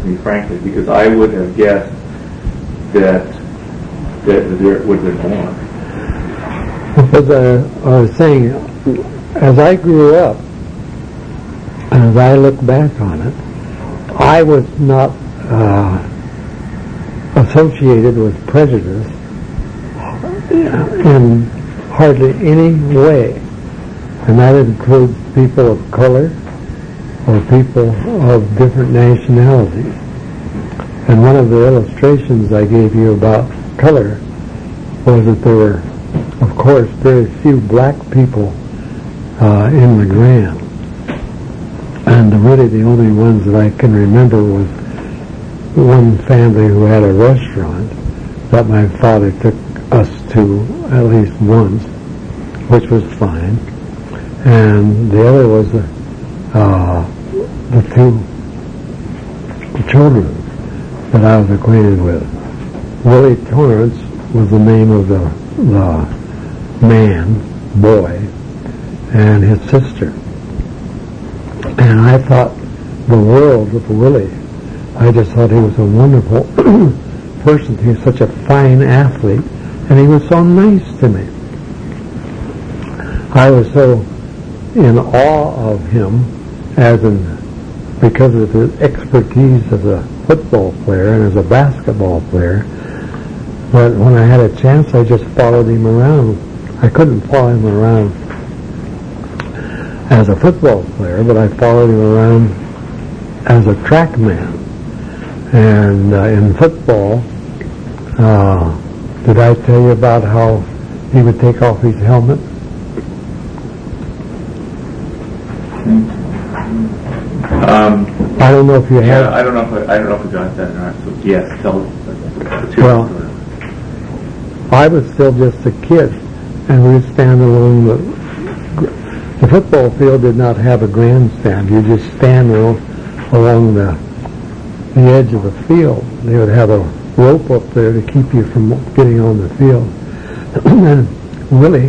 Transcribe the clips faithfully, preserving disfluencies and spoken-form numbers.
me, frankly, because I would have guessed that that there would have been more. Because uh, I was saying, as I grew up, and as I look back on it, I was not uh, associated with prejudice in hardly any way. And that includes people of color or people of different nationalities. And one of the illustrations I gave you about color was that there were, of course, very few black people uh, in the Grand. And really the only ones that I can remember was one family who had a restaurant that my father took us to at least once, which was fine. And the other was the, uh, the two children that I was acquainted with. Willie Torrance was the name of the, the man, boy, and his sister. And I thought the world of Willie. I just thought he was a wonderful person. He was such a fine athlete, and he was so nice to me. I was so in awe of him as in because of his expertise as a football player and as a basketball player. But when I had a chance, I just followed him around. I couldn't follow him around as a football player, but I followed him around as a track man. And uh, in football, uh, did I tell you about how he would take off his helmet? Um, I don't know if you yeah, have. I don't know if I, I don't know if we got that or not. So yes, tell us. Well, I was still just a kid, and we would stand along the. The football field did not have a grandstand. You just stand along the the edge of the field. They would have a rope up there to keep you from getting on the field. And Willie,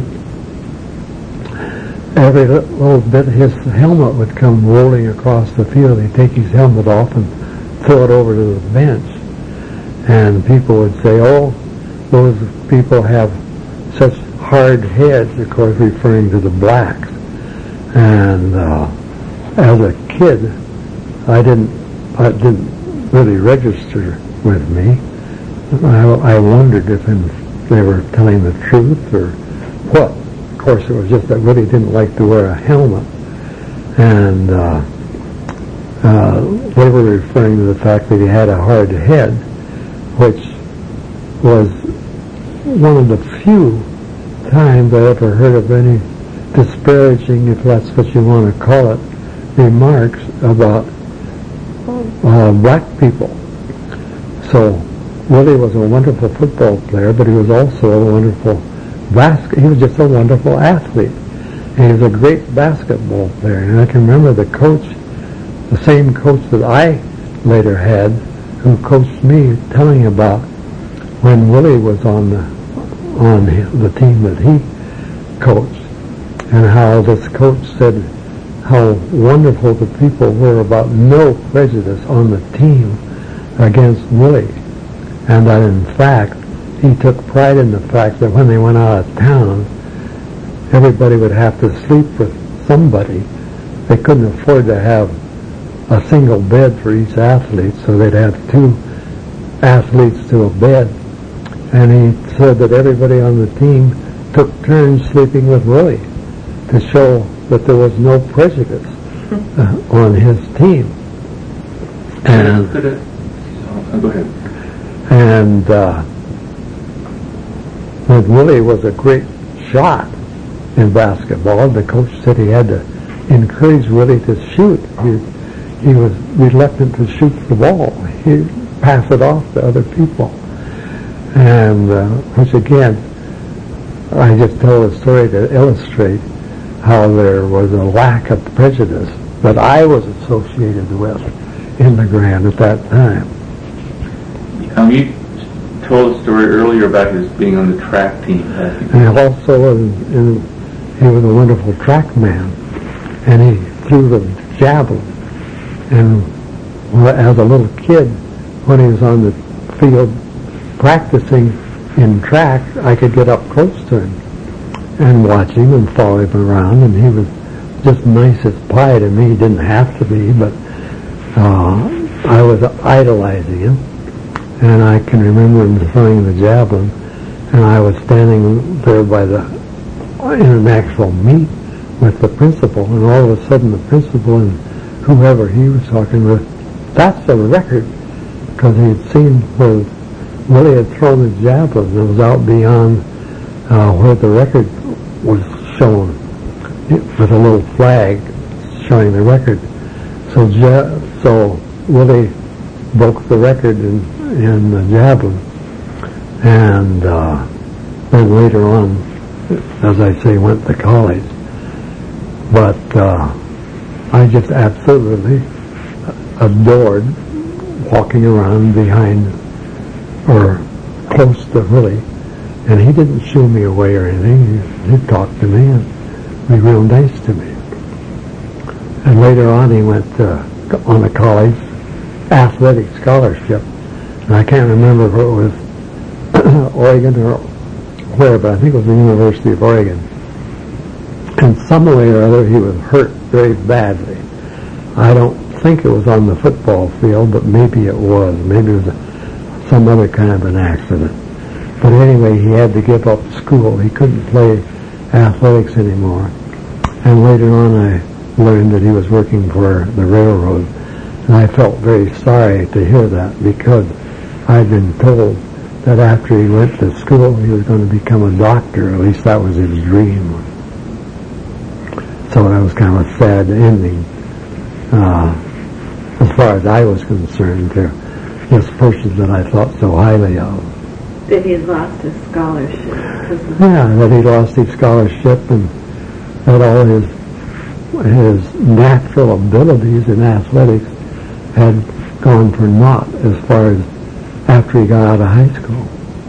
every little bit, his helmet would come rolling across the field. He'd take his helmet off and throw it over to the bench. And people would say, oh, those people have such hard heads, of course, referring to the blacks. And uh, as a kid, I didn't, I didn't really register with me. I, I wondered if they were telling the truth or what. Of course, it was just that Willie didn't like to wear a helmet, and uh, uh, they were referring to the fact that he had a hard head, which was one of the few times I ever heard of any disparaging, if that's what you want to call it, remarks about uh, black people. So Willie was a wonderful football player, but he was also a wonderful basket. He was just a wonderful athlete. And he was a great basketball player. And I can remember the coach, the same coach that I later had, who coached me, telling about when Willie was on the on the team that he coached, and how this coach said how wonderful the people were about no prejudice on the team against Willie. And that in fact, he took pride in the fact that when they went out of town, everybody would have to sleep with somebody. They couldn't afford to have a single bed for each athlete, so they'd have two athletes to a bed. And he said that everybody on the team took turns sleeping with Willie to show that there was no prejudice uh, on his team. And Could it, oh, go ahead. And uh, but Willie was a great shot in basketball. The coach said he had to encourage Willie to shoot. He, he was reluctant to shoot the ball. He'd pass it off to other people. And uh, which again, I just told a story to illustrate how there was a lack of prejudice that I was associated with in the Grand at that time. Um, you told a story earlier about his being on the track team. And also, in, in, he was a wonderful track man, and he threw the javelin. And well, as a little kid, when he was on the field practicing in track, I could get up close to him and watch him and follow him around, and he was just nice as pie to me. He didn't have to be, but uh, I was idolizing him. And I can remember him throwing the javelin, and I was standing there by the in an actual meet with the principal, and all of a sudden the principal and whoever he was talking with, that's the record, because he had seen where Willie had thrown the javelin, and it was out beyond uh, where the record was shown, with a little flag showing the record. So, ja- so Willie broke the record in, in the javelin, and uh, then later on, as I say, went to college. But uh, I just absolutely adored walking around behind or close to Willie, and he didn't shoo me away or anything. He, he'd talk to me and be real nice to me. And later on, he went uh, on a college athletic scholarship, and I can't remember if it was Oregon or where, but I think it was the University of Oregon. And some way or other, he was hurt very badly. I don't think it was on the football field, but maybe it was. Maybe it was a, some other kind of an accident. But anyway, he had to give up school. He couldn't play athletics anymore. And later on, I learned that he was working for the railroad. And I felt very sorry to hear that, because I'd been told that after he went to school, he was going to become a doctor. At least that was his dream. So that was kind of a sad ending, uh, as far as I was concerned, to this person that I thought so highly of. That he lost his scholarship. Yeah, that he lost his scholarship, and that all his his natural abilities in athletics had gone for naught as far as after he got out of high school.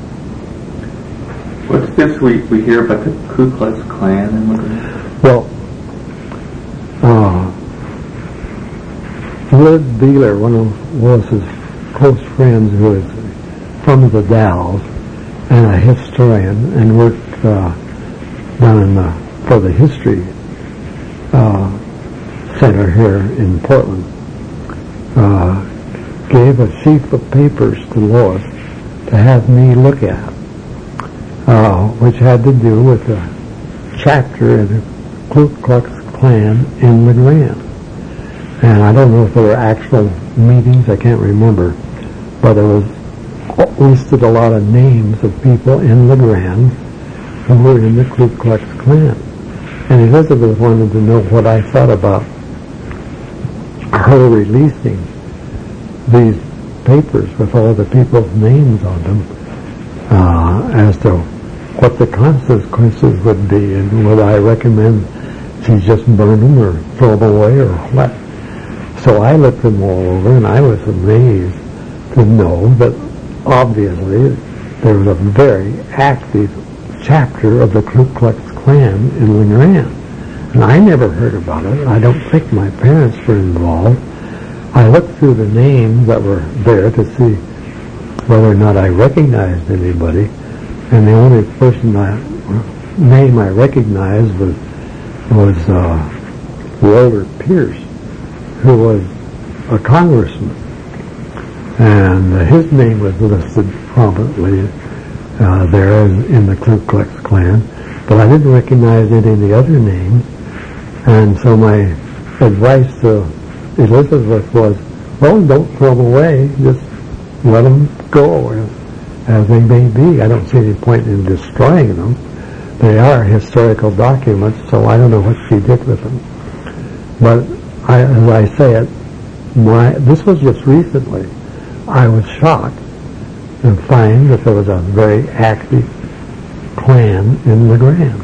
What's this we, we hear about the Ku Klux Klan and what is it? Well, uh, Willard Beeler, one of Willis's close friends who is from the Dalles and a historian and worked uh, down in the, for the history uh, center here in Portland, uh, gave a sheaf of papers to Lois to have me look at, uh, which had to do with a chapter in the Ku Klux Klan in LeGrand. And I don't know if there were actual meetings, I can't remember, but it was listed a lot of names of people in LeGrand who were in the Ku Klux Klan. And Elizabeth wanted to know what I thought about her releasing these papers with all the people's names on them, uh, as to what the consequences would be, and would I recommend she just burn them or throw them away or what. So I looked them all over, and I was amazed to know that obviously there was a very active chapter of the Ku Klux Klan in LeGrand. And I never heard about it. I don't think my parents were involved. I looked through the names that were there to see whether or not I recognized anybody, and the only person I, name I recognized was was uh, Walter Pierce, who was a congressman, and uh, his name was listed prominently uh, there in the Ku Klux Klan, but I didn't recognize any of the other names, and so my advice to Elizabeth was, well, don't throw them away, just let them go as, as they may be. I don't see any point in destroying them. They are historical documents, so I don't know what she did with them. But I, as I say it, my, this was just recently. I was shocked to find that there was a very active Klan in LeGrand.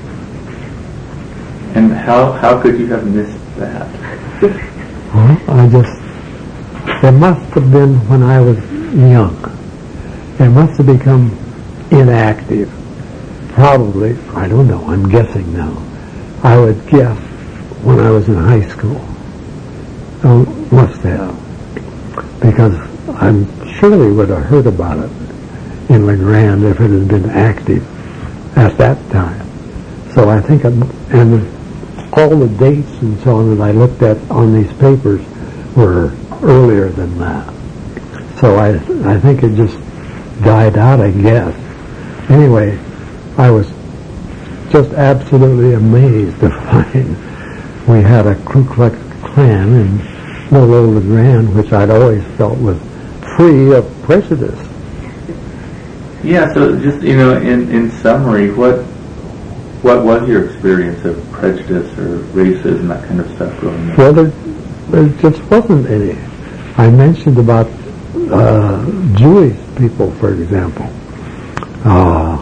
And how, how could you have missed that? Well, I just, it must have been when I was young. It must have become inactive. Probably, I don't know, I'm guessing now. I would guess when I was in high school. Oh, must have. because I surely would have heard about it in LeGrand if it had been active at that time. So I think, I'm, and all the dates and so on that I looked at on these papers were earlier than that. So I, I think it just died out, I guess. Anyway, I was just absolutely amazed to find we had a Ku Klux Klan in little old LeGrand, which I'd always felt was free of prejudice. Yeah, so just, you know, in, in summary, what what was your experience of prejudice or racism, that kind of stuff growing up? Well, there, there just wasn't any. I mentioned about uh, Jewish people, for example. Uh,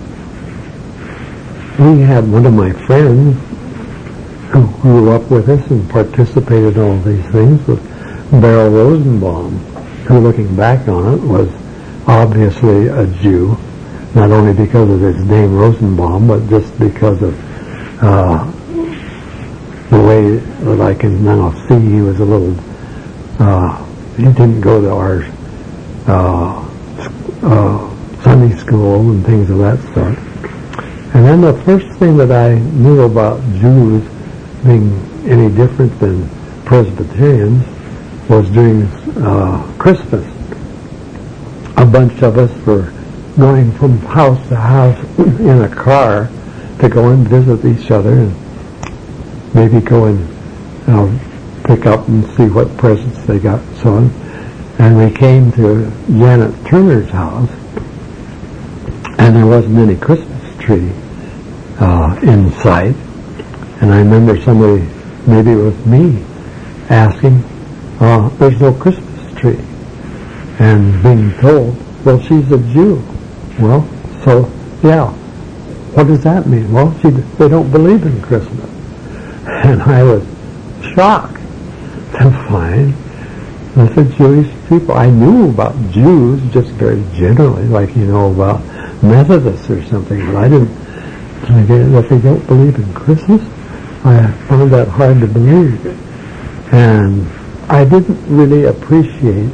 we had one of my friends who grew up with us and participated in all these things was Beryl Rosenbaum, who, looking back on it, was obviously a Jew, not only because of his name Rosenbaum, but just because of uh, the way that I can now see he was a little, uh, he didn't go to our uh, uh, Sunday school and things of that sort. And then the first thing that I knew about Jews being any different than Presbyterians was during uh, Christmas. A bunch of us were going from house to house in a car to go and visit each other and maybe go and you know, pick up and see what presents they got and so on. And we came to Janet Turner's house, and there wasn't any Christmas tree uh, in sight. And I remember somebody, maybe it was me, asking, uh, there's no Christmas tree. And being told, well, she's a Jew. Well, so, yeah, what does that mean? Well, she, they don't believe in Christmas. And I was shocked to find that the Jewish people, I knew about Jews just very generally, like you know about Methodists or something, but I didn't, that they don't believe in Christmas. I found that hard to believe. And I didn't really appreciate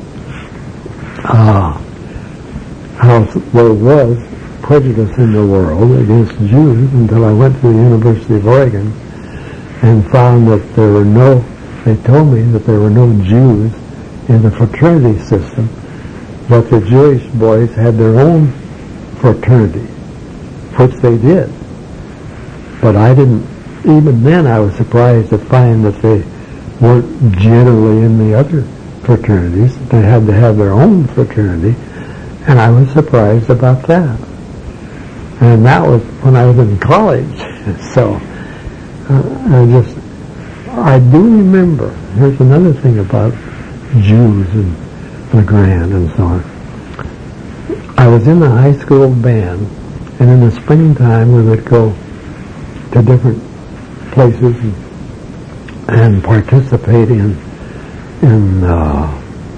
uh, how there was prejudice in the world against Jews until I went to the University of Oregon and found that there were no, they told me that there were no Jews in the fraternity system, but the Jewish boys had their own fraternity, which they did. But I didn't, even then I was surprised to find that they weren't generally in the other fraternities. They had to have their own fraternity, and I was surprised about that. And that was when I was in college. So uh, I just, I do remember, here's another thing about Jews and LeGrand and so on. I was in the high school band, and in the springtime we would go to different places and, and participate in in uh,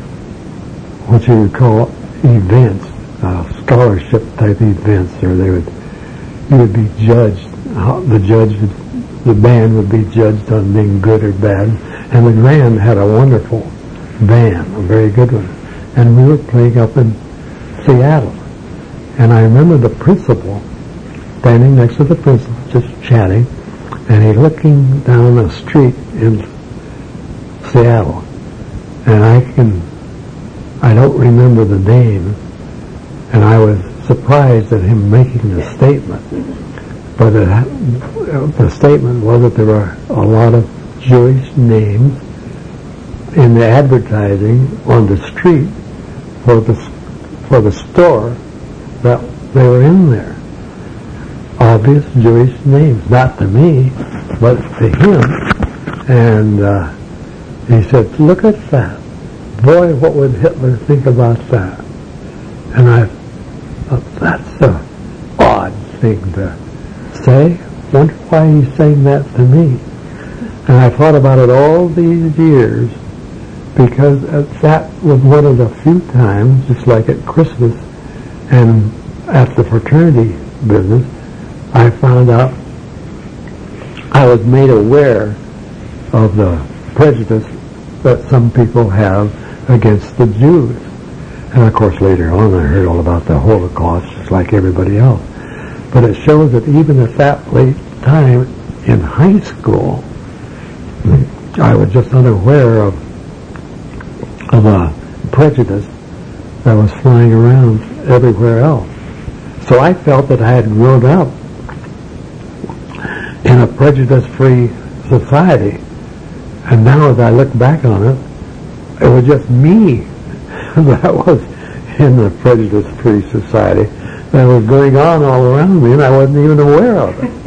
what you would call events, uh, scholarship type events, or they would you would be judged. How the judge, would, the band would be judged on being good or bad. And LeGrand had a wonderful band, a very good one, and we were playing up in Seattle. And I remember the principal standing next to the principal, just chatting, and he looking down the street in Seattle. And I can, I don't remember the name, and I was surprised at him making the statement. But it, the statement was that there were a lot of Jewish names in the advertising on the street for the for the store that they were in there. Obvious Jewish names, not to me, but to him. And uh, he said, "Look at that. Boy, what would Hitler think about that?" And I thought, that's a odd thing to say. Wonder why he's saying that to me. And I thought about it all these years, because that was one of the few times, just like at Christmas and at the fraternity business, I found out, I was made aware of the prejudice that some people have against the Jews. And of course later on I heard all about the Holocaust just like everybody else. But it shows that even at that late time in high school, I was just unaware of of a prejudice that was flying around everywhere else. So I felt that I had grown up in a prejudice-free society. And now as I look back on it, it was just me that was in the prejudice-free society that was going on all around me, and I wasn't even aware of it.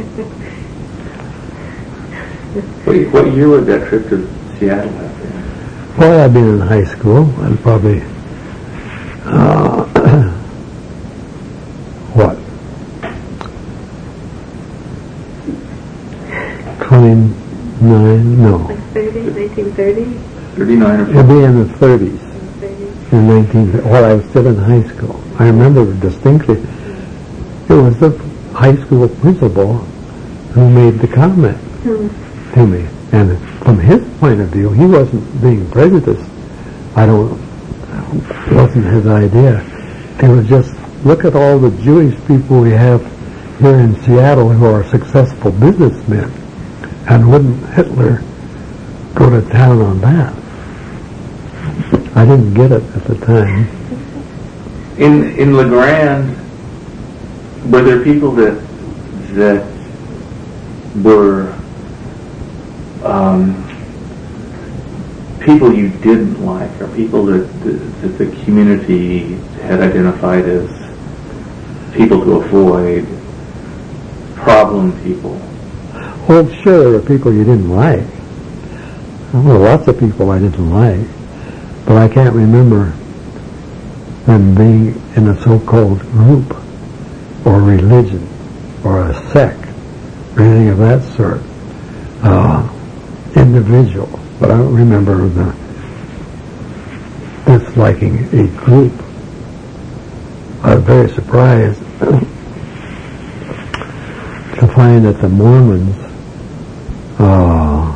What, what year was that trip to Seattle happen? Well, I'd been in high school, and probably, uh, what, twenty-nine, no. Like thirty, nineteen thirty? thirty-nine or It'd be in the thirties. thirties. In nineteen, while I was still in high school. I remember distinctly, it was the high school principal who made the comment Hmm. to me. And from his point of view, he wasn't being prejudiced. I don't, it wasn't his idea. It was just, look at all the Jewish people we have here in Seattle who are successful businessmen. And wouldn't Hitler go to town on that? I didn't get it at the time. In in LeGrand, were there people that that were um, people you didn't like, or people that, that the community had identified as people to avoid, problem people? Well, sure, there were people you didn't like. There were lots of people I didn't like, but I can't remember them being in a so-called group or religion or a sect or anything of that sort. Uh, individual, but I don't remember the disliking a group. I was very surprised to find that the Mormons uh,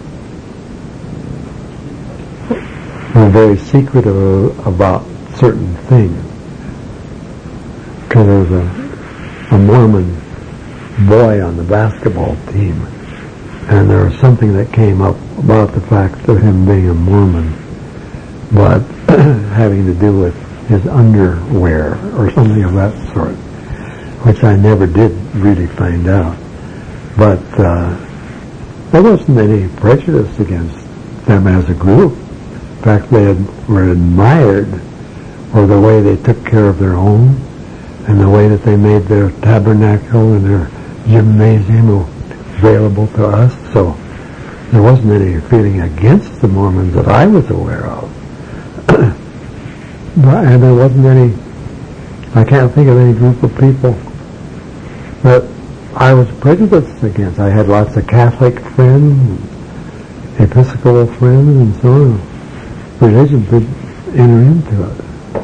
were very secretive about certain things. Because there was a, a Mormon boy on the basketball team, and there was something that came up about the fact of him being a Mormon, but having to do with his underwear or something of that sort, which I never did really find out. But uh, there wasn't any prejudice against them as a group. In fact, they had, were admired for the way they took care of their own and the way that they made their tabernacle and their gymnasium available to us. So there wasn't any feeling against the Mormons that I was aware of. But, and there wasn't any, I can't think of any group of people that I was prejudiced against. I had lots of Catholic friends, Episcopal friends, and so on. Religion did enter into it.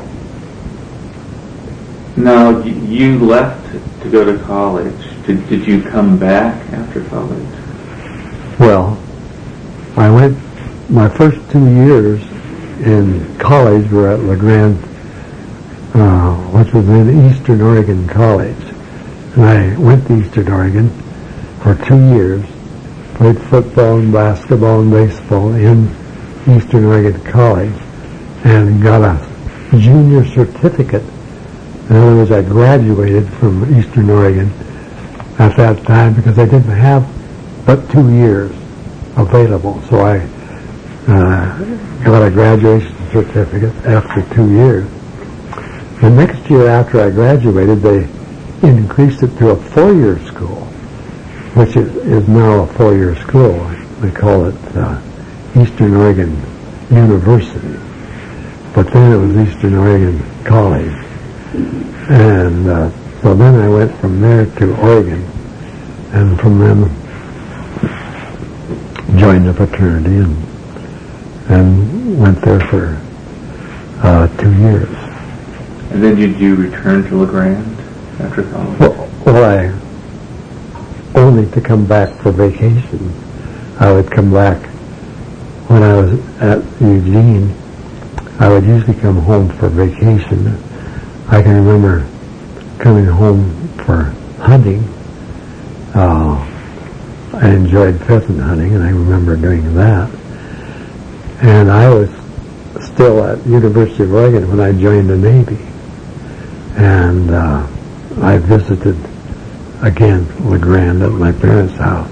Now, y- you left to go to college. Did, did you come back after college? Well, I went, my first two years in college were at LeGrand, uh, which was in Eastern Oregon College. And I went to Eastern Oregon for two years, played football and basketball and baseball in Eastern Oregon College, and got a junior certificate. In other words, I graduated from Eastern Oregon at that time because I didn't have but two years available. So I uh, got a graduation certificate after two years. The next year after I graduated, they increased it to a four-year school, which is, is now a four-year school. We call it uh, Eastern Oregon University. But then it was Eastern Oregon College. And uh, so then I went from there to Oregon, and from then joined the fraternity and and went there for uh, two years. And then did you return to LeGrand after college? Well, well, I only to come back for vacation. I would come back when I was at Eugene I would usually come home for vacation. I can remember coming home for hunting. Uh, I enjoyed pheasant hunting, and I remember doing that. And I was still at University of Oregon when I joined the Navy. And uh, I visited again LeGrand at my parents' house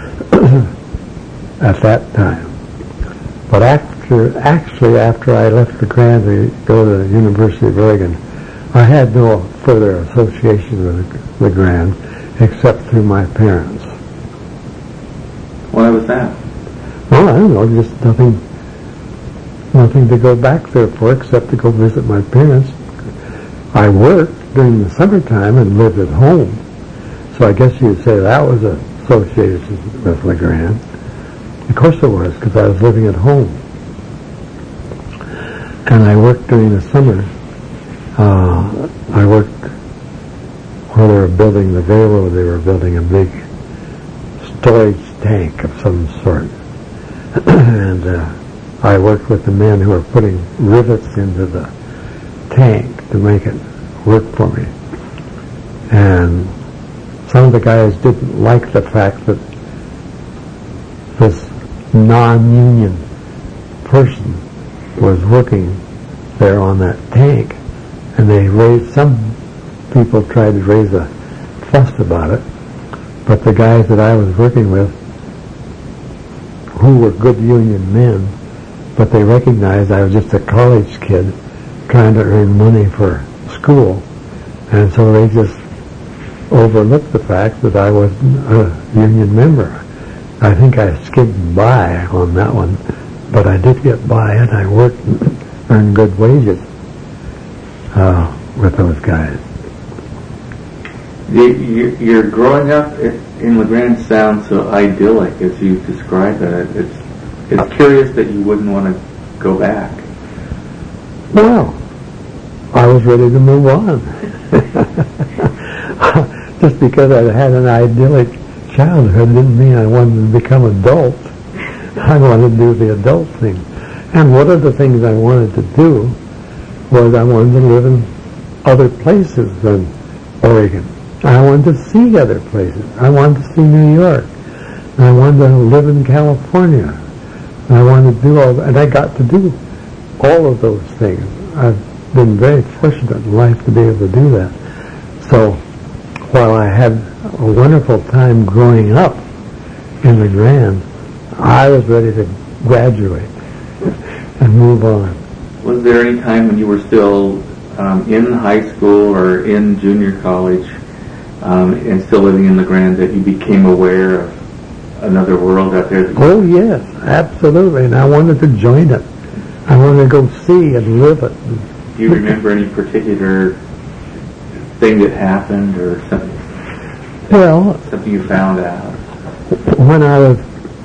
at that time. But after, actually after I left LeGrand to go to the University of Oregon, I had no further association with LeGrand except through my parents. Why was that? Well, I don't know, just nothing, nothing to go back there for except to go visit my parents. I worked during the summertime and lived at home, so I guess you'd say that was associated with LeGrand. Of course it was, because I was living at home. And I worked during the summer. Uh, I worked where they were building the railroad. They were building a big storage tank of some sort. And uh, I worked with the men who were putting rivets into the tank to make it work for me. And some of the guys didn't like the fact that this non-union person was working there on that tank. And they raised, some people tried to raise a fuss about it, but the guys that I was working with, who were good union men, but they recognized I was just a college kid trying to earn money for school, and so they just overlooked the fact that I wasn't a union member. I think I skimmed by on that one, but I did get by, and I worked and earned good wages uh, with those guys. You, you're growing up in LeGrand sounds so idyllic as you describe it. It's it's curious that you wouldn't want to go back. Well, I was ready to move on. Just because I had an idyllic childhood didn't mean I wanted to become adult. I wanted to do the adult thing. And one of the things I wanted to do was I wanted to live in other places than Oregon. I wanted to see other places. I wanted to see New York. I wanted to live in California. I wanted to do all that, and I got to do all of those things. I've been very fortunate in life to be able to do that. So while I had a wonderful time growing up in LeGrand, I was ready to graduate and move on. Was there any time when you were still um, in high school or in junior college um, and still living in LeGrand that you became aware of another world out there? Oh, yes, absolutely. And I wanted to join it. I wanted to go see and live it. Do you remember any particular thing that happened or something? Well, something you found out? When I was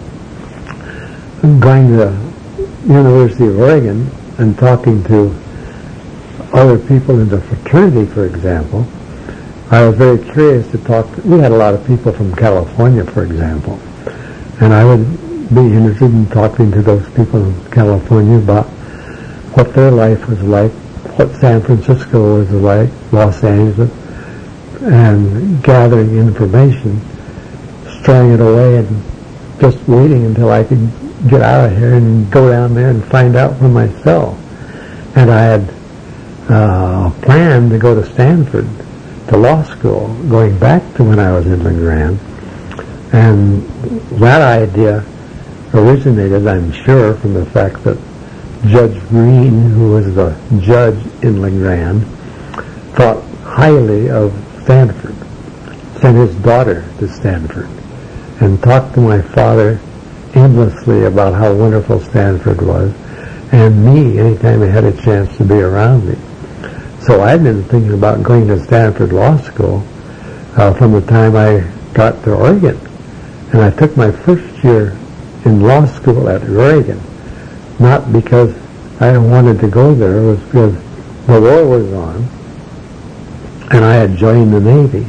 going to the University of Oregon and talking to other people in the fraternity, for example, I was very curious to talk. We had a lot of people from California, for example, and I would be interested in talking to those people in California about what their life was like, what San Francisco was like, Los Angeles, and gathering information, storing it away, and just waiting until I could get out of here and go down there and find out for myself. And I had uh, planned to go to Stanford to law school, going back to when I was in LeGrand. And that idea originated, I'm sure, from the fact that Judge Green, who was the judge in LeGrand, thought highly of Stanford, sent his daughter to Stanford, and talked to my father endlessly about how wonderful Stanford was, and me anytime I had a chance to be around me. So I'd been thinking about going to Stanford Law School uh, from the time I got to Oregon. And I took my first year in law school at Oregon, not because I wanted to go there, it was because the war was on, and I had joined the Navy,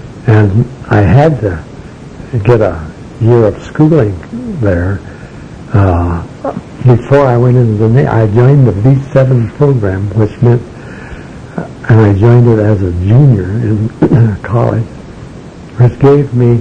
and I had to get a year of schooling there uh, before I went into the Navy, I joined the V seven program, which meant, uh, and I joined it as a junior in college, which gave me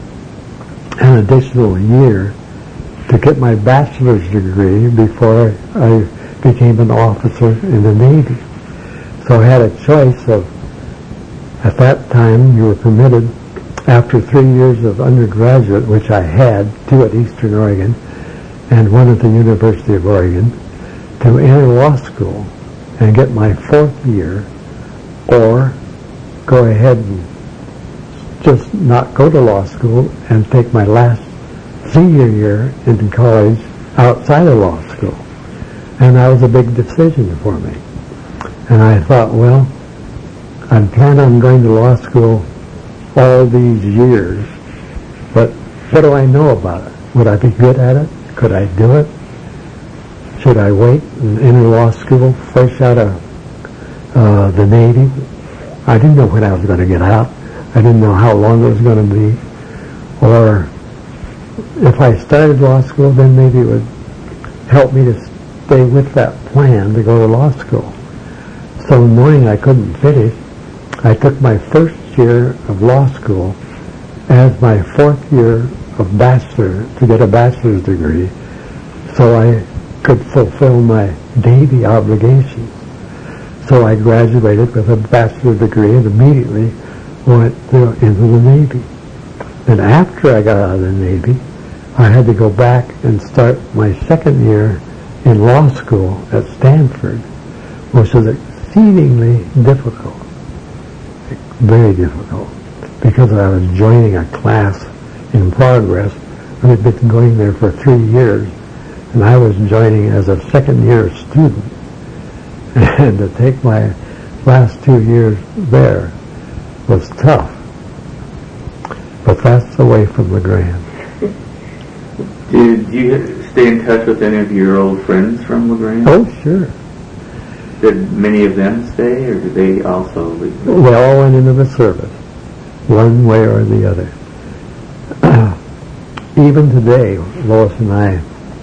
an additional year to get my bachelor's degree before I became an officer in the Navy. So I had a choice of, at that time, you were permitted, after three years of undergraduate, which I had, two at Eastern Oregon and one at the University of Oregon, to enter law school and get my fourth year, or go ahead and just not go to law school and take my last senior year in college outside of law school. And that was a big decision for me. And I thought, well, I plan on going to law school all these years, but what do I know about it? Would I be good at it? Could I do it? Should I wait and enter law school fresh out of uh, the Navy? I didn't know when I was going to get out. I didn't know how long it was going to be. Or if I started law school, then maybe it would help me to stay with that plan to go to law school. So knowing I couldn't finish, I took my first year of law school as my fourth year of bachelor to get a bachelor's degree, so I could fulfill my Navy obligations. So I graduated with a bachelor's degree and immediately went to, into the Navy. And after I got out of the Navy, I had to go back and start my second year in law school at Stanford, which was exceedingly difficult, very difficult, because I was joining a class in progress. I had been going there for three years, and I was joining as a second-year student. And to take my last two years there was tough. But that's away from LeGrand. Did you stay in touch with any of your old friends from LeGrand? Oh, sure. Did many of them stay, or did they also leave? We all went into the service, one way or the other. Even today, Lois and I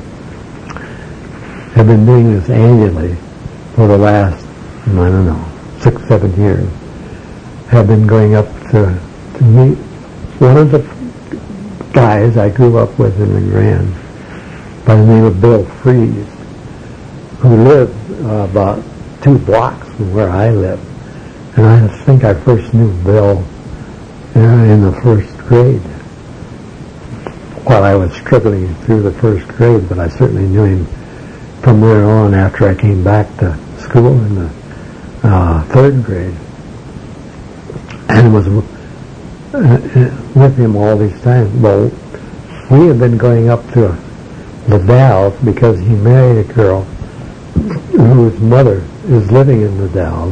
have been doing this annually for the last, I don't know, six, seven years. Have been going up to, to meet one of the guys I grew up with in LeGrand by the name of Bill Fries, who lived uh, about two blocks from where I live. And I think I first knew Bill uh, in the first grade, while I was struggling through the first grade, but I certainly knew him from there on after I came back to school in the uh, third grade, and was uh, with him all these times. Well, we have been going up to the Dalles because he married a girl whose mother is living in the Dalles,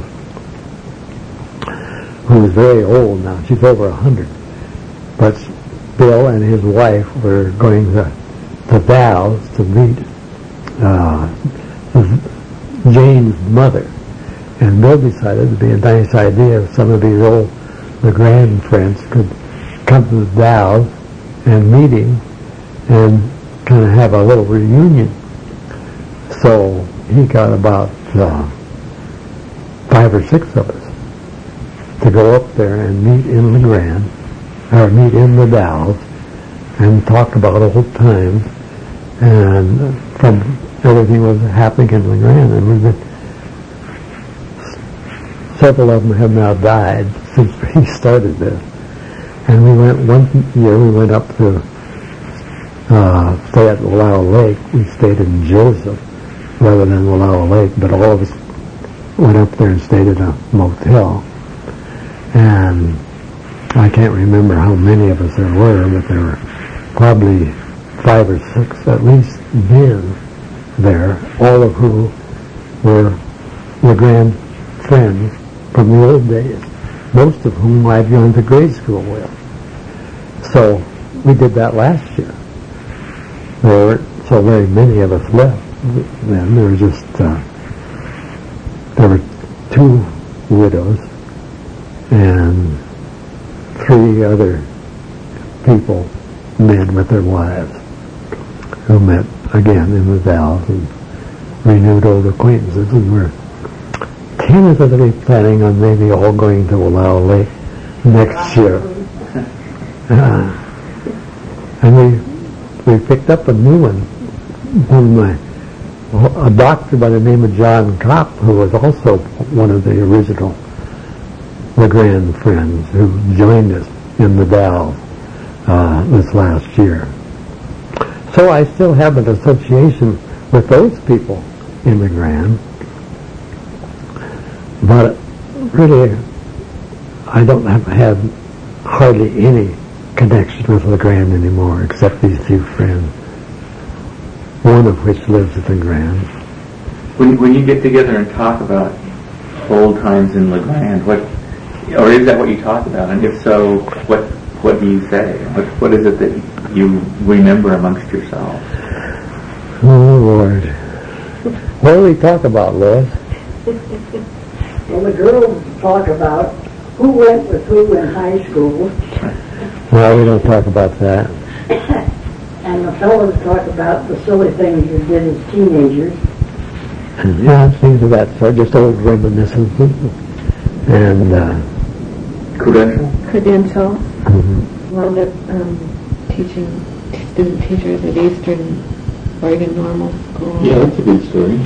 who is very old now. She's over a hundred. But Bill and his wife were going to the Dalles to meet uh, Jane's mother. And Bill decided it would be a nice idea if some of these old LeGrand friends could come to the Dalles and meet him and kind of have a little reunion. So he got about uh, five or six of us to go up there and meet in LeGrand, or meet in the Dalles, and talk about old times and from everything was happening in LeGrand. And we've been, several of them have now died since he started this. And we went one year, we went up to uh, stay at Wallowa Lake. We stayed in Joseph rather than Wallowa Lake, but all of us went up there and stayed at a motel. And I can't remember how many of us there were, but there were probably five or six, at least, men there, all of who were LeGrand friends from the old days, most of whom I'd gone to grade school with. So we did that last year. There weren't so very many of us left then. There were just, uh, there were two widows and three other people, men with their wives, who met again in the Dalles and renewed old acquaintances, and we're tentatively planning on maybe all going to Wallowa Lake next year. Uh, and we we picked up a new one. One of my a doctor by the name of John Kopp, who was also one of the original LeGrand friends, who joined us in the Dalles uh, this last year. So I still have an association with those people in LeGrand, but really I don't have, have hardly any connection with LeGrand anymore, except these two friends, one of which lives at LeGrand. When when you get together and talk about old times in LeGrand, what, or is that what you talk about? And if so, what what do you say? What what is it that you remember amongst yourselves? Oh Lord, what do we talk about, Lois? Well, the girls talk about who went with who in high school, Well, we don't talk about that. and the fellows talk about the silly things you did as teenagers. Yeah, things of that sort, just old reminiscences. And, uh, Credential? Credential. mhm. Wound up um, teaching student teachers at Eastern Oregon Normal School. Yeah, that's a good story.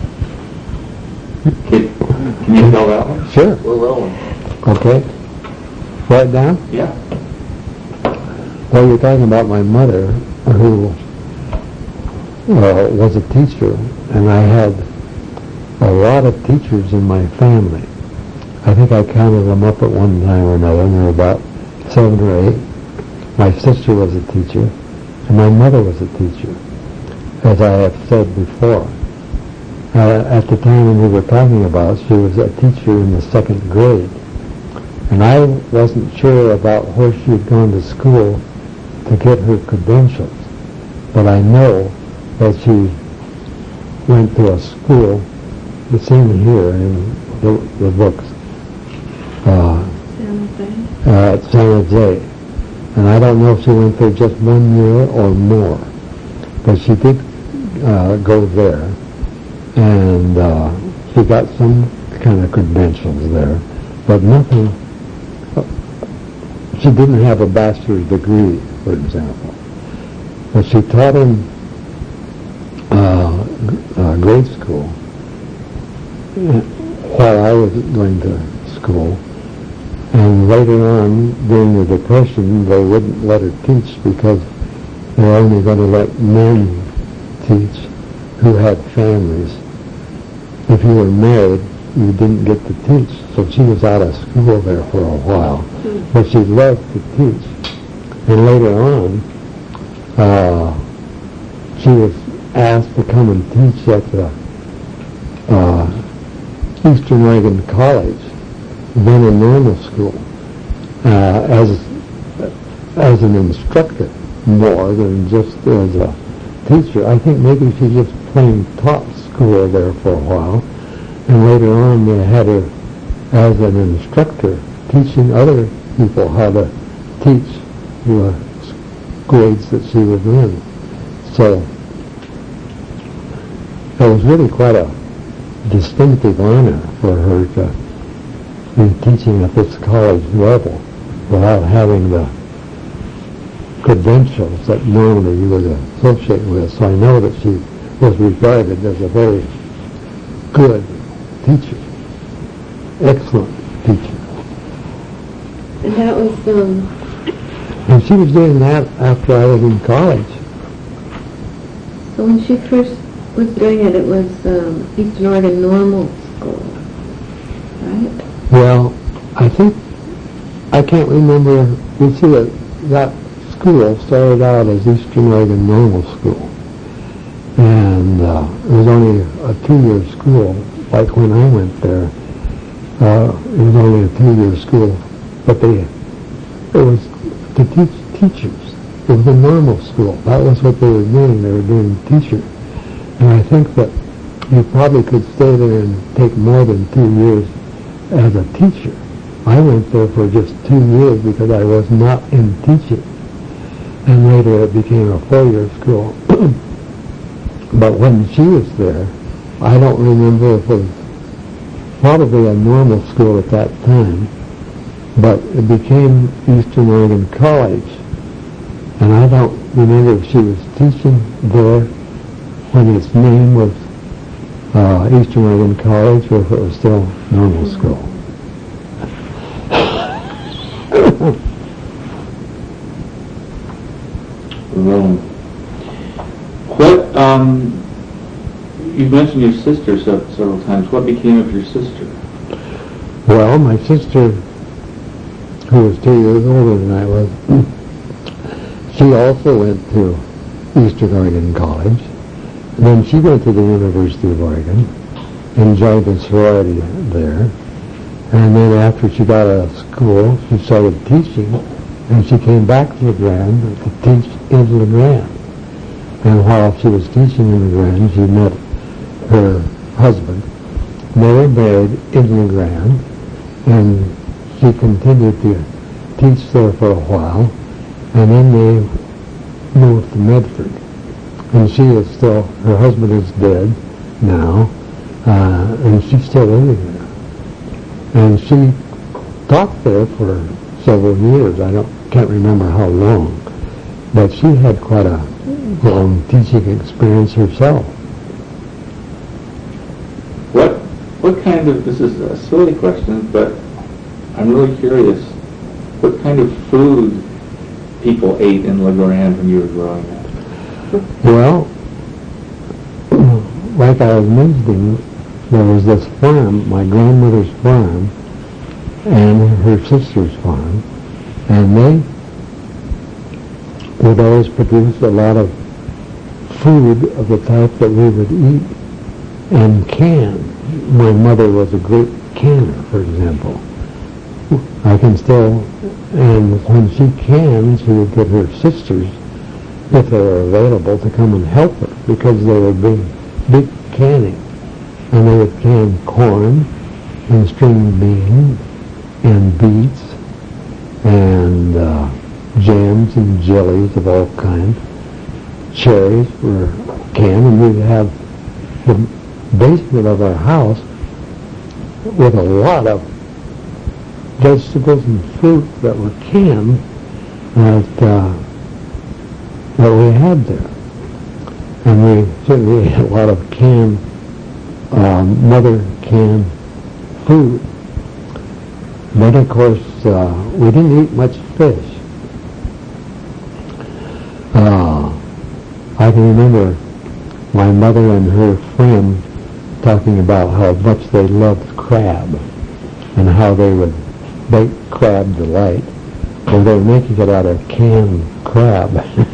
Can, can you tell that one? Sure. We're rolling. Okay. Write it down? Yeah. Well, you're talking about my mother, who uh, was a teacher, and I had a lot of teachers in my family. I think I counted them up at one time or another, and there were about seven or eight. My sister was a teacher, and my mother was a teacher, as I have said before. Uh, at the time when we were talking about, she was a teacher in the second grade. And I wasn't sure about where she had gone to school to get her credentials. But I know that she went to a school, it's in here in the, the books, uh, uh, at San Jose. And I don't know if she went there just one year or more. But she did uh, go there. And uh, she got some kind of credentials there. But nothing... She didn't have a bachelor's degree, for example. But she taught in uh, uh, grade school while I was going to school. And later on, during the Depression, they wouldn't let her teach because they were only going to let men teach who had families. If you were married, you didn't get to teach. So she was out of school there for a while. But she loved to teach. And later on, uh, she was asked to come and teach at the uh, Eastern Oregon College, then a normal school, uh, as as an instructor more than just as a teacher. I think maybe she just plain taught school there for a while, and later on they had her as an instructor teaching other people how to teach the grades that she was in. So it was really quite a distinctive honor for her to be teaching at this college level without having the credentials that normally you would associate with. So I know that she was regarded as a very good teacher, excellent teacher. And that was, um... And she was doing that after I was in college. So when she first was doing it, it was um, Eastern Oregon Normal School, right? Well, I think, I can't remember, you see that that school started out as Eastern Oregon Normal School. And uh, it was only a two-year school, like when I went there. Uh, it was only a two-year school. But they, it was to teach teachers. It was a normal school. That was what they were doing. They were doing teachers. And I think that you probably could stay there and take more than two years as a teacher. I went there for just two years because I was not in teaching. And later it became a four-year school. but when she was there, I don't remember if it was probably a normal school at that time, but it became Eastern Oregon College. And I don't remember if she was teaching there when its name was uh, Eastern Oregon College or if it was still normal school. Well, what, um, you mentioned your sister se- several times. What became of your sister? Well, my sister, who was two years older than I was, she also went to Eastern Oregon College. And then she went to the University of Oregon and joined a sorority there. And then after she got out of school, she started teaching, and she came back to LeGrand to teach in LeGrand. And while she was teaching in LeGrand, she met her husband. They were married in LeGrand, and she continued to teach there for a while, and then they moved to Medford. And she is still, her husband is dead now, uh, and she's still living there. And she taught there for several years. I don't can't remember how long, but she had quite a long teaching experience herself. What what kind of, this is a silly question, but I'm really curious, what kind of food people ate in LeGrand when you were growing up? Well, like I was mentioning, there was this farm, my grandmother's farm, and her sister's farm, and they would always produce a lot of food of the type that we would eat and can. My mother was a great canner, for example. I can still, and when she canned, she would get her sisters, if they were available, to come and help her, because they would bring big canning. And they would can corn and string beans and beets and uh, jams and jellies of all kinds. Cherries were canned, and we'd have the basement of our house with a lot of vegetables and fruit that were canned that, uh, that we had there. And we certainly ate a lot of canned, um, mother canned food. But of course, uh, we didn't eat much fish. Uh, I can remember my mother and her friend talking about how much they loved crab and how they would bake crab delight. Well, they were making it out of canned crab.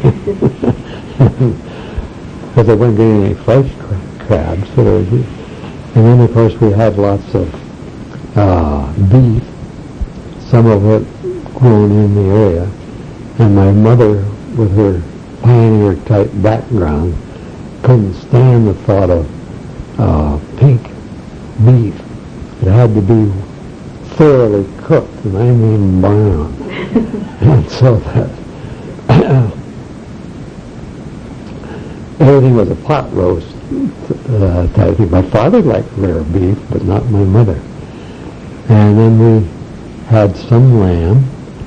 Because they weren't getting any fresh cra- crabs. So they would, and then, of course, we had lots of uh, beef, some of it grown in the area. And my mother, with her pioneer-type background, couldn't stand the thought of uh, pink beef. It had to be thoroughly cooked, and I mean brown. And so that everything was a pot roast uh, type thing. My father liked rare beef, but not my mother. And then we had some lamb.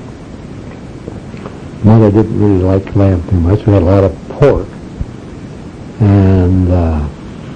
Mother didn't really like lamb too much. We had a lot of pork. And uh,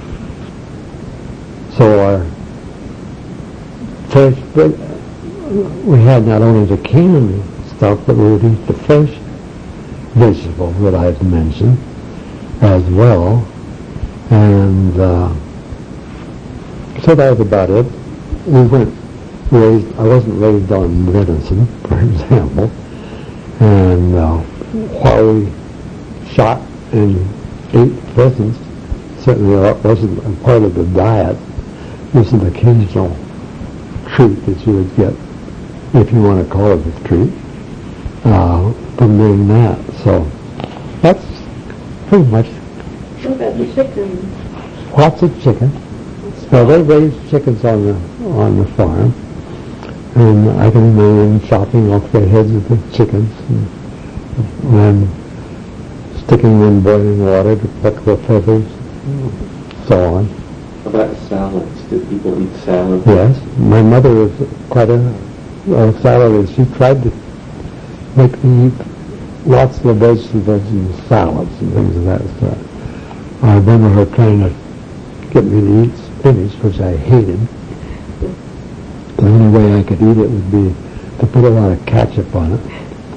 so our fresh, we had not only the canned stuff, but we would eat the fresh vegetables that I've mentioned as well. And uh, so that was about it. We weren't raised, I wasn't raised on venison, for example. And uh, while we shot and ate pheasants, certainly that wasn't a part of the diet. It was an occasional treat that you would get, if you want to call it a treat, uh, from doing that. So that's pretty much. What about the chicken? Lots of chicken. Well, they raised chickens on the on the farm, and I can remember them chopping off the heads of the chickens and, and sticking them in boiling water to pluck the feathers so on. How about salads? Do people eat salads? Yes, my mother was quite a, a salad. She tried to make me eat lots of vegetables and salads and things of that sort. I remember her trying to get me to eat spinach, which I hated. The only way I could eat it would be to put a lot of ketchup on it.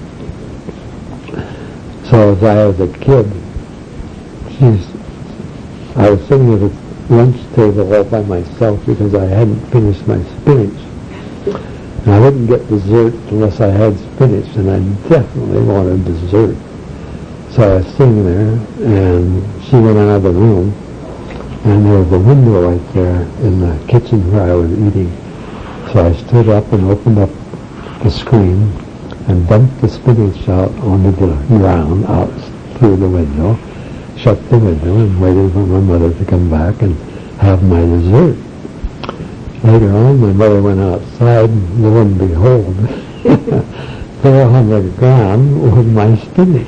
So as I was a kid, she's, I was sitting at a lunch table all by myself because I hadn't finished my spinach. And I wouldn't get dessert unless I had spinach, and I definitely wanted dessert. So I was sitting there, and she went out of the room, and there was a window right there in the kitchen where I was eating. So I stood up and opened up the screen and dumped the spinach out onto the ground out through the window, shut the window, and waited for my mother to come back and have my dessert. Later on, my mother went outside, and lo and behold, there on the ground was my spinach.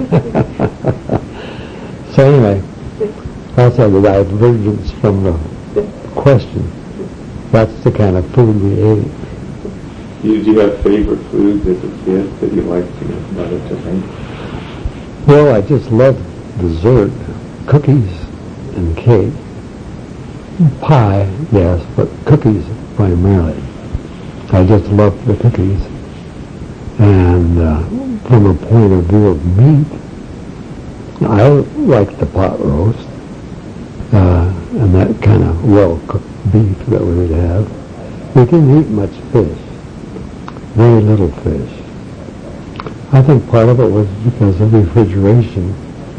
So anyway, that's a divergence from the question. That's the kind of food we ate. Did you have favorite foods as a kid that you liked your mother to make? Well, I just loved dessert, cookies and cake. Pie, yes, but cookies primarily. I just loved the cookies. And uh, from a point of view of meat, I liked the pot roast uh, and that kind of well-cooked beef that we would have. We didn't eat much fish, very little fish. I think part of it was because of refrigeration.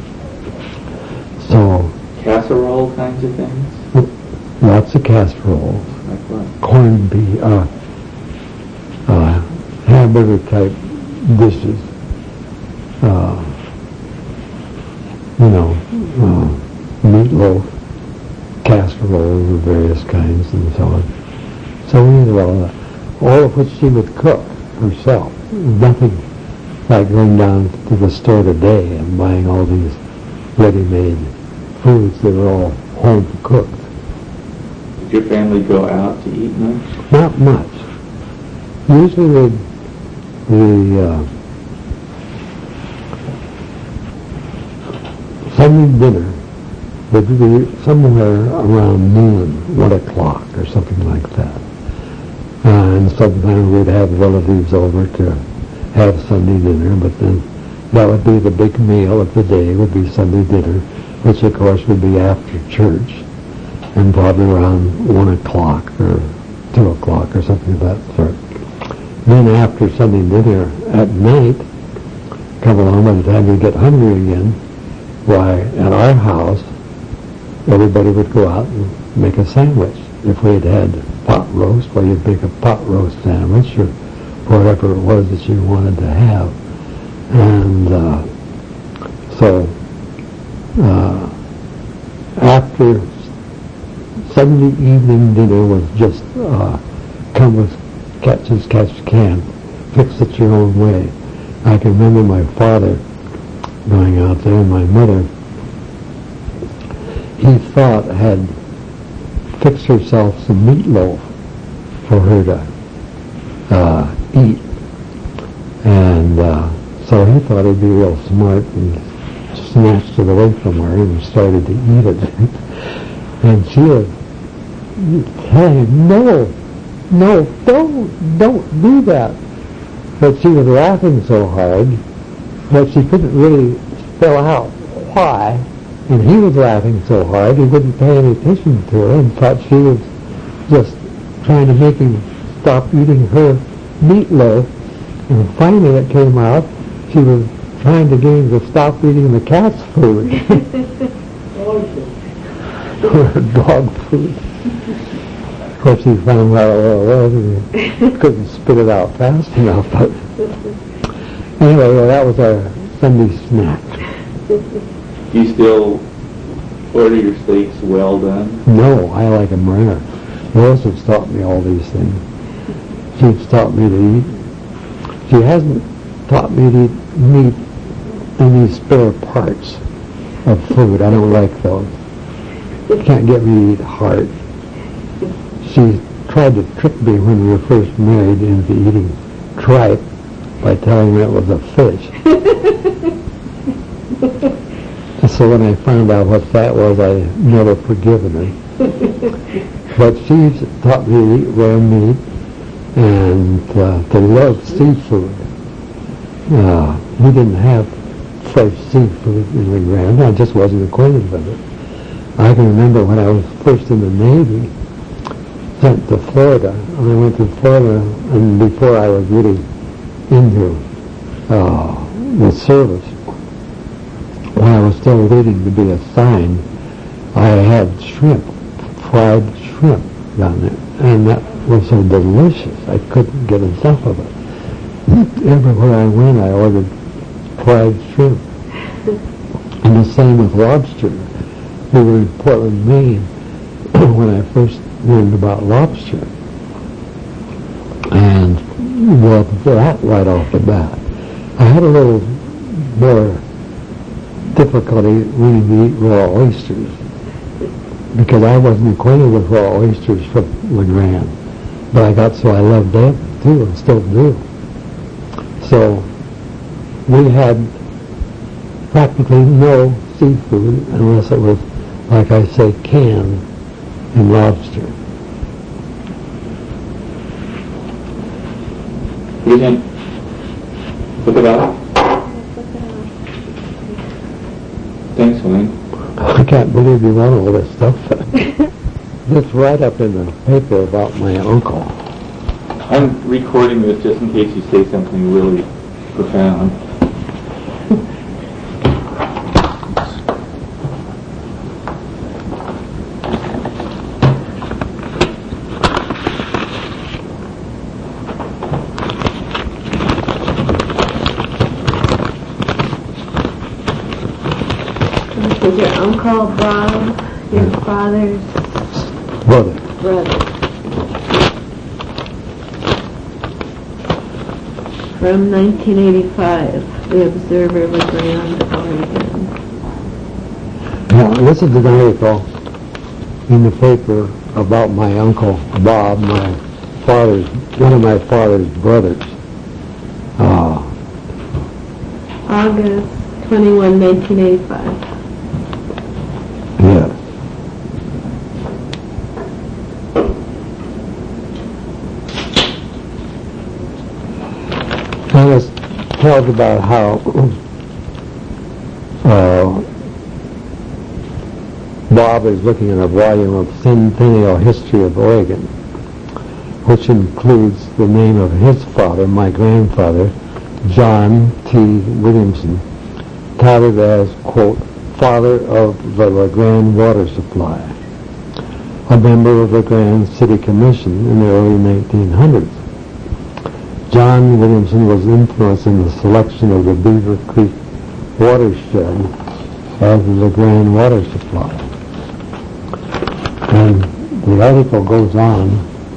So casserole kinds of things? Lots of casseroles, like what? corned beef, uh, uh, hamburger-type dishes, uh, you know, uh, meatloaf, casseroles of various kinds and so on. So we ate a lot of that, all of which she would cook herself. Nothing like going down to the store today and buying all these ready-made foods that were all home cooked. Did your family go out to eat much? Not much. Usually the uh, Sunday dinner would be somewhere around noon, one o'clock, or something like that. And sometimes we'd have relatives over to have Sunday dinner, but then that would be the big meal of the day, would be Sunday dinner, which of course would be after church, and probably around one o'clock or two o'clock or something of that sort. Then after Sunday dinner at night, come along by the time you get hungry again, why, at our house, everybody would go out and make a sandwich. If we had had pot roast, well, you'd make a pot roast sandwich or whatever it was that you wanted to have. And uh, so uh, after Sunday evening dinner was just uh, come with catch as catch can, fix it your own way. I can remember my father going out there, and my mother, he thought had fixed herself some meatloaf for her to uh, eat. And uh, so he thought he'd be real smart and snatched it away from her and started to eat it. And she was telling him, no, no, don't, don't do that. But she was laughing so hard that she couldn't really spell out why. And he was laughing so hard he wouldn't pay any attention to her and thought she was just trying to make him stop eating her meatloaf. And finally it came out she was trying to get him to stop eating the cat's food. Or dog food. Of course he found out what it was and he couldn't spit it out fast enough. But anyway, well, that was our Sunday snack. Do you still order your steaks well done? No, I like them rare. Rose has taught me all these things. She's taught me to eat. She hasn't taught me to eat meat any spare parts of food. I don't like those. can't get me to eat heart. She tried to trick me when we were first married into eating tripe by telling me it was a fish. So when I found out what that was, I never forgiven her. But she taught me to eat rare meat and uh, to love seafood. Uh, we didn't have fresh seafood in the Grand. I just wasn't acquainted with it. I can remember when I was first in the Navy, sent to Florida. I went to Florida, and before I was really into uh, the service, when I was still waiting to be assigned, I had shrimp, fried shrimp down there, and that was so delicious. I couldn't get enough of it. Everywhere I went, I ordered fried shrimp. And the same with lobster. We were in Portland, Maine, when I first learned about lobster. And, well, that right off the bat. I had a little more difficulty wanting to eat raw oysters because I wasn't acquainted with raw oysters from LeGrand. But I got so I loved that too, and still do. So we had practically no seafood unless it was, like I say, canned and lobster. You can look it up. Thanks, Wayne. I can't believe you want all this stuff. This write-up in the paper about my uncle. I'm recording this just in case you say something really profound. This is your uncle Bob, your father's Brother. brother. From nineteen eighty-five, The Observer, LeGrand, Oregon. Now, this is an article in the paper about my uncle Bob, my father's, one of my father's brothers. Uh, August twenty-first, nineteen eighty-five. yes. And it tells about how uh, Bob is looking at a volume of Centennial History of Oregon, which includes the name of his father, my grandfather, John T. Williamson, touted as, quote, father of the LeGrand water supply, a member of the LeGrand City Commission in the early nineteen hundreds. John Williamson was influenced in the selection of the Beaver Creek watershed as the LeGrand water supply. And the article goes on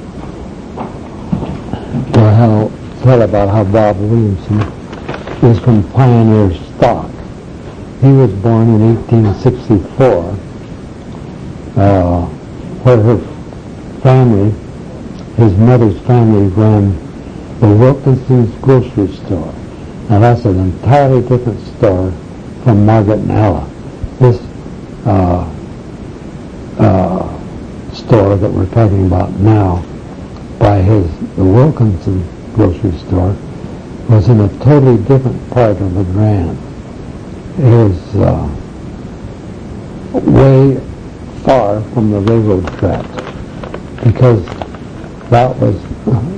to how, tell about how Bob Williamson is from pioneer stock. He was born in eighteen sixty-four, uh, where her family, his mother's family, ran the Wilkinson's grocery store. Now that's an entirely different store from Margaret and Ella. This uh, uh, store that we're talking about now by his, the Wilkinson grocery store, was in a totally different part of the Grand. It was uh, way far from the railroad tracks because that was uh,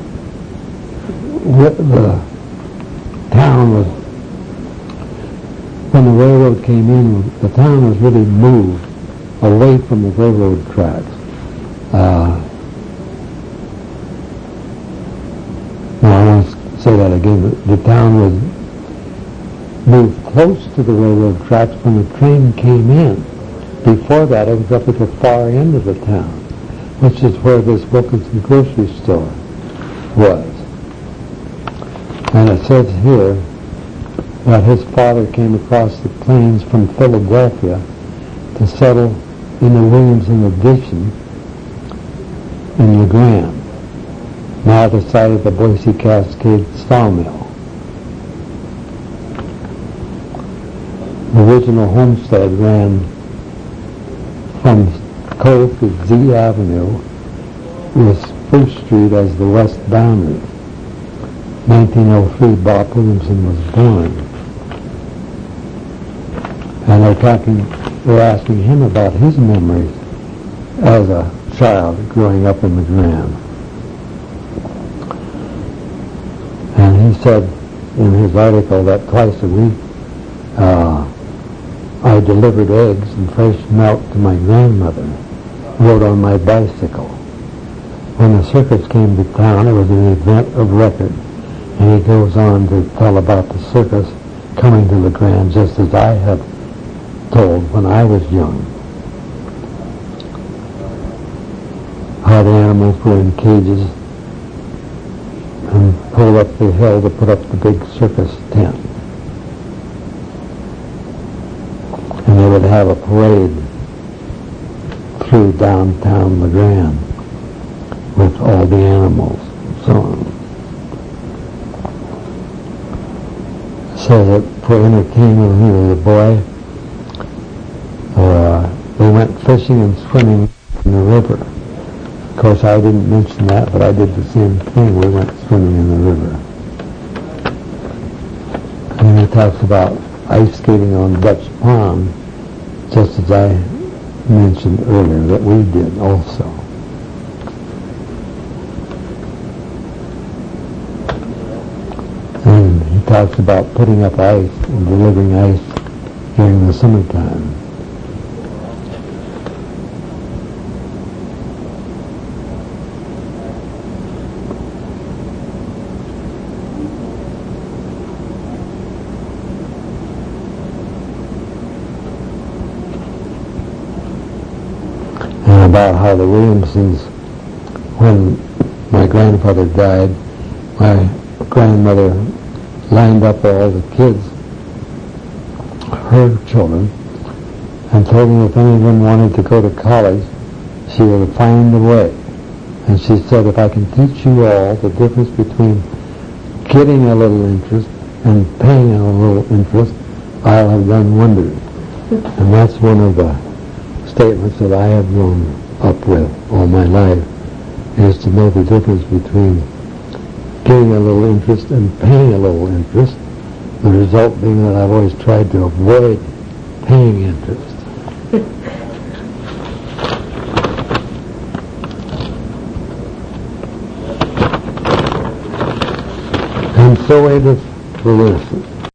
the town was, when the railroad came in, the town was really moved away from the railroad tracks. Uh, now I want to say that again. The, the town was moved close to the railroad tracks when the train came in. Before that, it was up at the far end of the town, which is where this Wilkinson grocery store was. And it says here that his father came across the plains from Philadelphia to settle in the Williamson addition in LeGrand, now the site of the Boise Cascade sawmill. The original homestead ran from Cove to Z Avenue with First Street as the west boundary. nineteen oh three, Bob Williamson was born. And they're talking, they're asking him about his memories as a child growing up in the Grand. And he said in his article that twice a week uh, I delivered eggs and fresh milk to my grandmother, rode on my bicycle. When the circus came to town, it was an event of record. And he goes on to tell about the circus coming to the Grand just as I had told when I was young. How the animals were in cages and pulled up the hill to put up the big circus tent. And they would have a parade through downtown LeGrand with all the animals and so on. So that for entertainment when he was a boy, uh, they went fishing and swimming in the river. Of course, I didn't mention that, but I did the same thing. We went swimming in the river. And then he talks about ice skating on Dutch Pond, just as I mentioned earlier that we did also. And he talks about putting up ice and delivering ice during the summertime. And about how the Williamsons, when my grandfather died, my grandmother lined up all the kids, her children, and told them if anyone wanted to go to college, she would find a way. And she said, if I can teach you all the difference between getting a little interest and paying a little interest, I'll have done wonders. And that's one of the statements that I have grown up with all my life, is to know the difference between getting a little interest and paying a little interest, the result being that I've always tried to avoid paying interest. And so it is to listen.